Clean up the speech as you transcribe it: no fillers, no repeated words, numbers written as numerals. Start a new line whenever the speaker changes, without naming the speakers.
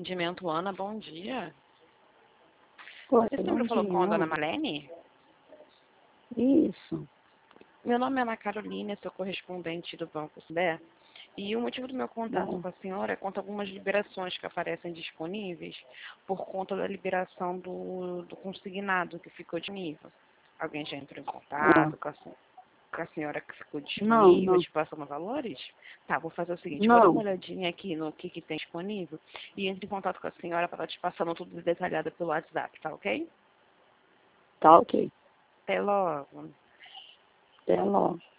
Atendimento Ana, bom dia.
Oi,
Esse
bom
número falou
dia.
com a dona Marlene?
Isso.
Meu nome é Ana Carolina, sou correspondente do Banco Sudé. E o motivo do meu contato
Bom,
com a senhora é quanto a algumas liberações que aparecem disponíveis por conta da liberação do consignado que ficou disponível. Alguém já entrou em
ah,
contato com a senhora que ficou
não,
disponível,
não,
te passando valores? Tá, vou fazer o seguinte, vou dar uma
não.
olhadinha aqui no que tem disponível e entre em contato com a senhora para estar te passando tudo detalhado pelo WhatsApp, tá ok?
Tá ok.
Até logo.
Até logo.